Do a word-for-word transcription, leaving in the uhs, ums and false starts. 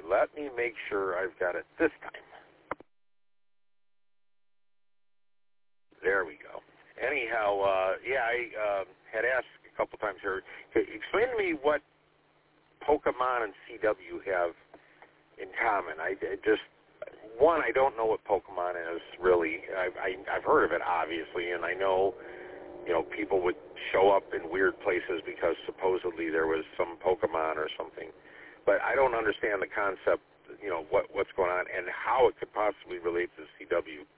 Let me make sure I've got it this time. There we go. Anyhow, uh, yeah, I uh, had asked a couple times here, explain to me what Pokemon and C W have in common. I, I just, one, I don't know what Pokemon is really. I, I, I've heard of it, obviously, and I know, you know, people would show up in weird places because supposedly there was some Pokemon or something. But I don't understand the concept, you know, what what's going on and how it could possibly relate to C W.